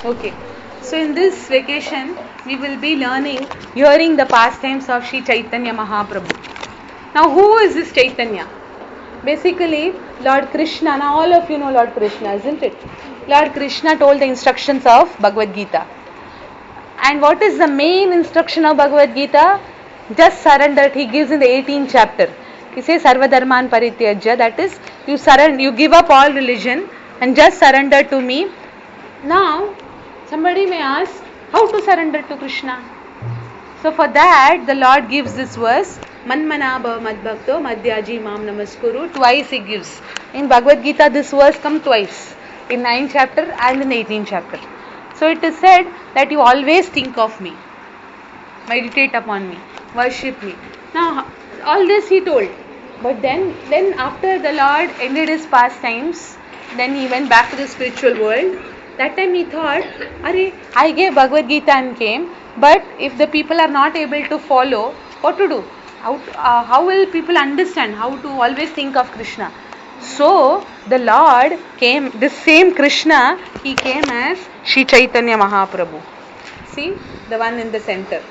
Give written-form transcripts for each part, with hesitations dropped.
Okay. So in this vacation, we will be hearing the pastimes of Sri Chaitanya Mahaprabhu. Now, who is this Chaitanya? Basically, Lord Krishna. Now, all of you know Lord Krishna, isn't it? Lord Krishna told the instructions of Bhagavad Gita. And what is the main instruction of Bhagavad Gita? Just surrender. He gives in the 18th chapter. He says, Sarva Dharman Parityajya. That is, you surrender, you give up all religion and just surrender to me. Now, somebody may ask, how to surrender to Krishna? So for that, the Lord gives this verse, Manmana bhava madbhakto madhyaji mam namaskuru. Twice he gives. In Bhagavad Gita, this verse comes twice. In 9th chapter and in 18th chapter. So it is said that you always think of me. Meditate upon me. Worship me. Now, all this he told. But then after the Lord ended his pastimes, then he went back to the spiritual world. That time he thought, I gave Bhagavad Gita and came, but if the people are not able to follow, what to do? How will people understand how to always think of Krishna? So the Lord came, this same Krishna, he came as Sri Chaitanya Mahaprabhu. See, the one in the center.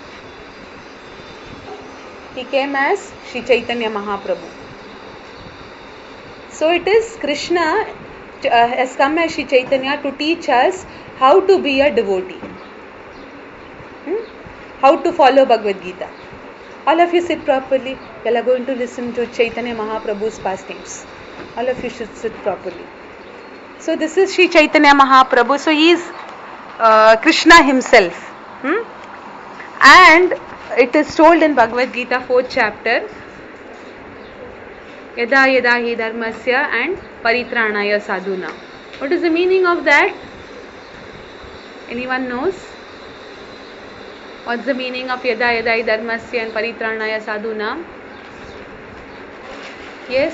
He came as Sri Chaitanya Mahaprabhu. So it is Krishna has come as Sri Chaitanya to teach us how to be a devotee. How to follow Bhagavad Gita. All of you sit properly. You are going to listen to Chaitanya Mahaprabhu's pastimes. All of you should sit properly. So this is Sri Chaitanya Mahaprabhu. So he is Krishna himself. And it is told in Bhagavad Gita 4th chapter, Yada yada hi dharmasya and paritranaya sadhuna. What is the meaning of that? Anyone knows? What's the meaning of yada yada hi dharmasya and paritranaya sadhuna? Yes?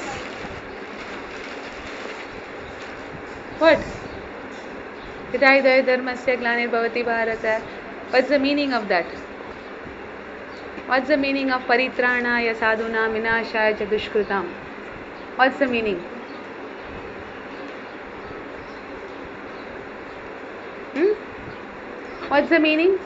What? Yada yada hi dharmasya glanir bhavati bharata. What's the meaning of that? What's the meaning of paritranaya sadhuna vinashaya chadushkritam? What's the meaning? What's the meaning?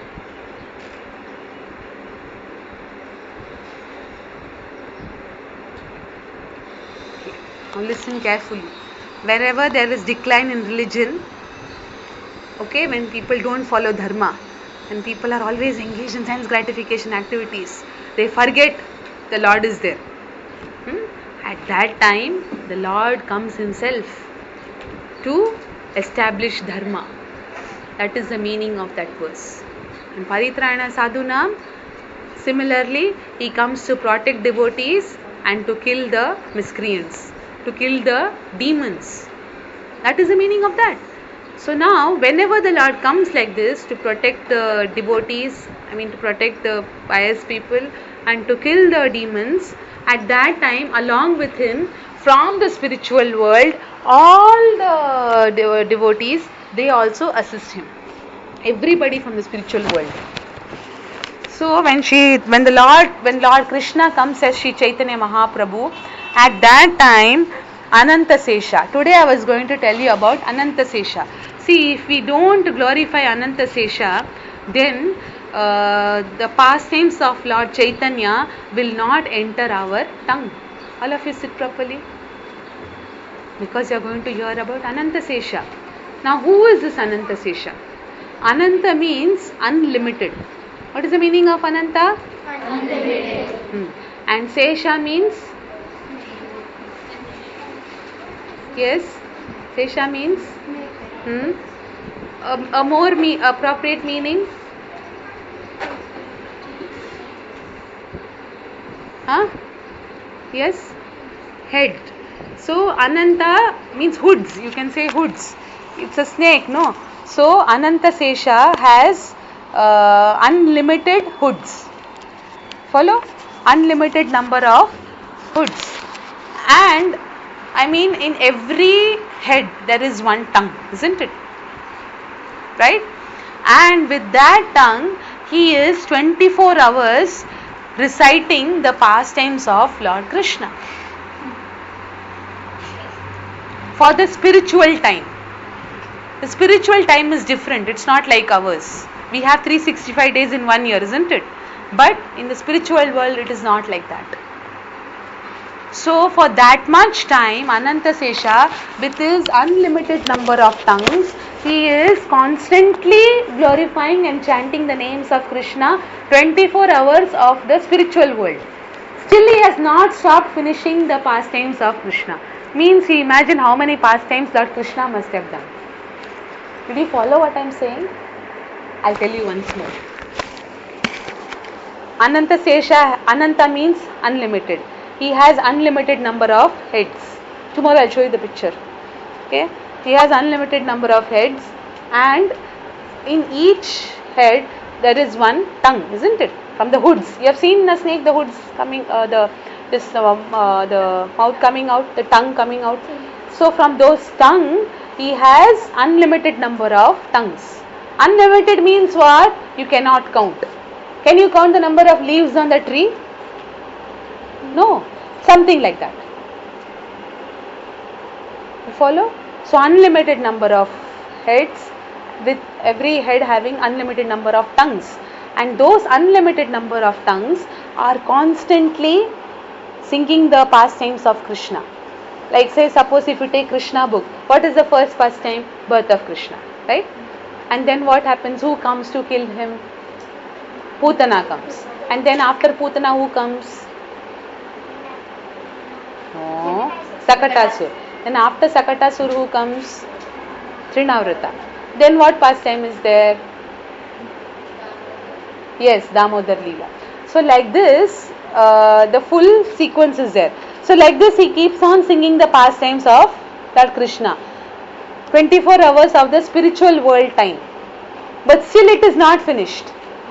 Now listen carefully. Wherever there is decline in religion, okay, when people don't follow dharma, and people are always engaged in sense gratification activities, they forget the Lord is there. At that time, the Lord comes himself to establish dharma. That is the meaning of that verse. And Paritrayana Sadhuna, similarly, he comes to protect devotees and to kill the miscreants, to kill the demons. That is the meaning of that. So now, whenever the Lord comes like this to protect the devotees, to protect the pious people and to kill the demons, at that time, along with him, from the spiritual world, all the devotees, they also assist him. Everybody from the spiritual world. So when Lord Krishna comes as Sri Chaitanya Mahaprabhu, at that time, Anantasesha. Today I was going to tell you about Anantasesha. See, if we don't glorify Anantasesha, then the pastimes of Lord Chaitanya will not enter our tongue. All of you sit properly, because you are going to hear about Anantasesha. Now, who is this Anantasesha? Ananta means unlimited. What is the meaning of Ananta? Unlimited. And Sesha means? Yes, Sesha means? A more appropriate meaning? Yes, head. So Ananta means hoods. You can say hoods. It's a snake, no? So Anantasesha has unlimited hoods. Follow? Unlimited number of hoods. And in every head there is one tongue, isn't it? Right? And with that tongue, he is 24 hours reciting the pastimes of Lord Krishna. For the spiritual time. The spiritual time is different. It's not like ours. We have 365 days in 1 year, isn't it? But in the spiritual world, it is not like that. So for that much time, Anantasesha, with his unlimited number of tongues, he is constantly glorifying and chanting the names of Krishna 24 hours of the spiritual world. Still he has not stopped finishing the pastimes of Krishna. Means he imagine how many pastimes Lord Krishna must have done. Did you follow what I am saying? I'll tell you once more. Anantasesha, Ananta means unlimited. He has unlimited number of heads. Tomorrow I'll show you the picture. Okay? He has unlimited number of heads, and in each head there is one tongue, isn't it? From the hoods. You have seen in a snake the hoods coming, the mouth coming out, the tongue coming out. So from those tongue, he has unlimited number of tongues. Unlimited means what? You cannot count. Can you count the number of leaves on the tree? No, something like that. You follow? So unlimited number of heads, with every head having unlimited number of tongues, and those unlimited number of tongues are constantly singing the pastimes of Krishna. Like say, suppose if you take Krishna book, what is the first pastime? Birth of Krishna, right? And then what happens? Who comes to kill him? Putana comes. And then after Putana, who comes? No, Sakatasur. Then after Sakatasur, who comes? Trinavrata. Then what pastime is there? Yes, Damodar Leela. So like this, the full sequence is there. So like this, he keeps on singing the pastimes of Lord Krishna. 24 hours of the spiritual world time. But still it is not finished.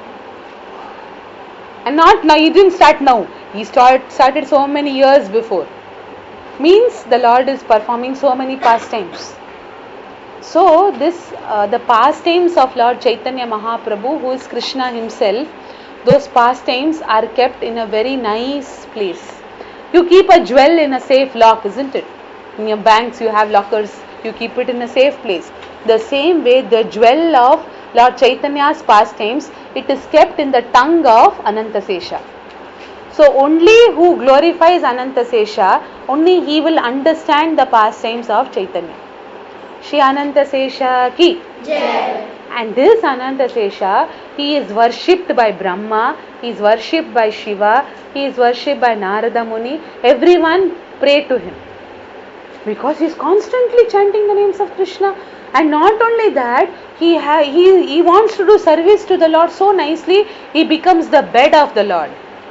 And not now, he didn't start now. He started so many years before. Means the Lord is performing so many pastimes. So this, the pastimes of Lord Chaitanya Mahaprabhu, who is Krishna himself, those pastimes are kept in a very nice place. You keep a jewel in a safe lock, isn't it? In your banks you have lockers, you keep it in a safe place. The same way the jewel of Lord Chaitanya's pastimes, it is kept in the tongue of Anantasesha. So only who glorifies Anantasesha, only he will understand the pastimes of Chaitanya. Shri Anantasesha ki Jai. And this Anantasesha, he is worshipped by Brahma, he is worshipped by Shiva, he is worshipped by Narada Muni. Everyone pray to him, because he is constantly chanting the names of Krishna. And not only that, he wants to do service to the Lord so nicely, he becomes the bed of the Lord.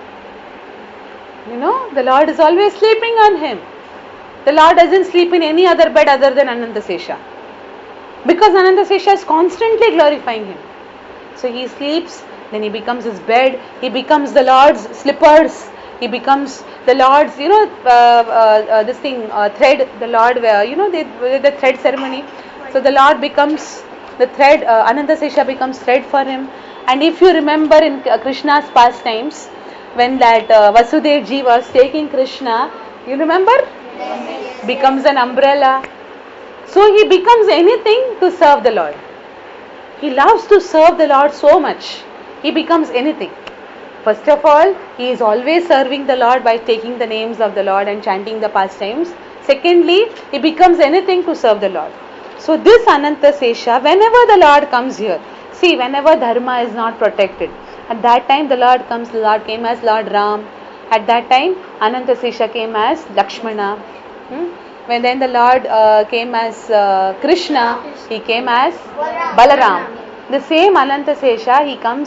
You know, the Lord is always sleeping on him. The Lord doesn't sleep in any other bed other than Anantasesha, because Anantasesha is constantly glorifying him. So he sleeps, then he becomes his bed, he becomes the Lord's slippers, he becomes the Lord's, this thing, thread, the Lord, the thread ceremony. So the Lord becomes the thread, Anantasesha becomes thread for him. And if you remember in Krishna's pastimes, when that Vasudev ji was taking Krishna, you remember? Yes. Becomes an umbrella. So he becomes anything to serve the Lord. He loves to serve the Lord so much. He becomes anything. First of all, he is always serving the Lord by taking the names of the Lord and chanting the pastimes. Secondly, he becomes anything to serve the Lord. So this Anantasesha, whenever the Lord comes here, see, whenever Dharma is not protected, at that time the Lord comes, the Lord came as Lord Ram. At that time, Anantasesha came as Lakshmana. When then the Lord came as Krishna, he came as Balaram. The same Anantasesha, he comes,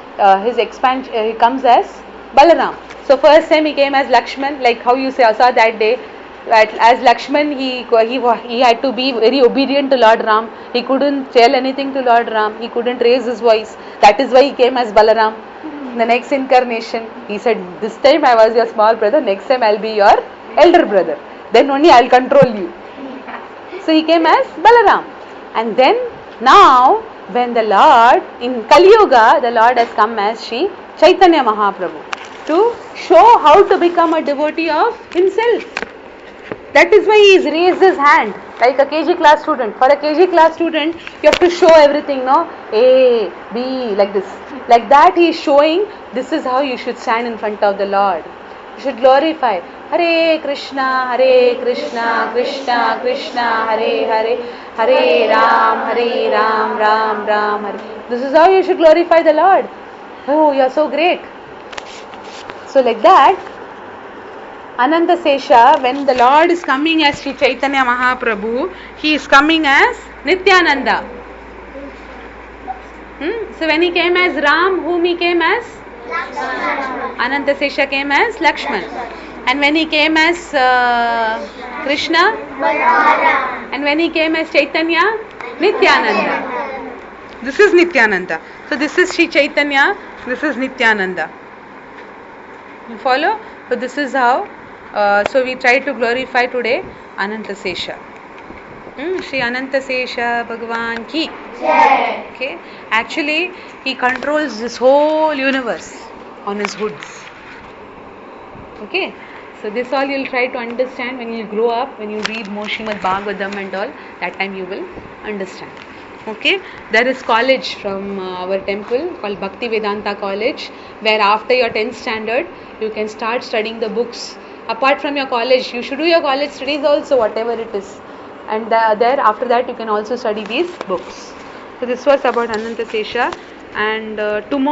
he comes as Balaram. So first time he came as Lakshman, like how you saw that day. As Lakshman, he had to be very obedient to Lord Ram. He couldn't tell anything to Lord Ram. He couldn't raise his voice. That is why he came as Balaram. In the next incarnation, he said, this time I was your small brother, next time I'll be your elder brother. Then only I'll control you. So he came as Balaram. And then now, when the Lord, in Kali Yuga, the Lord has come as Shri Chaitanya Mahaprabhu to show how to become a devotee of himself. That is why he has raised his hand like a KG class student. For a KG class student, you have to show everything, no? A, B, like this. Like that, he is showing this is how you should stand in front of the Lord. You should glorify. Hare Krishna, Krishna Krishna, Hare Hare, Hare Ram, Ram Hare. This is how you should glorify the Lord. Oh, you are so great. So like that, Ananta Sesha, when the Lord is coming as Sri Chaitanya Mahaprabhu, he is coming as Nityananda. So when he came as Ram, whom he came as? Ananta Sesha came as Lakshman. And when he came as Krishna? And when he came as Chaitanya? Nityananda. This is Nityananda. So this is Sri Chaitanya, this is Nityananda. You follow? So this is how, so we try to glorify today Ananta Sesha. Shri Ananta Sesha Bhagavan ki. Okay. Actually, he controls this whole universe on his hoods. Okay. So this all you'll try to understand when you grow up, when you read more Srimad Bhagavatam and all, that time you will understand. Okay, there is college from our temple called Bhakti Vedanta College, where after your 10th standard you can start studying the books. Apart from your college, you should do your college studies also, whatever it is, and there after that you can also study these books. So this was about Ananta Sesha, and tomorrow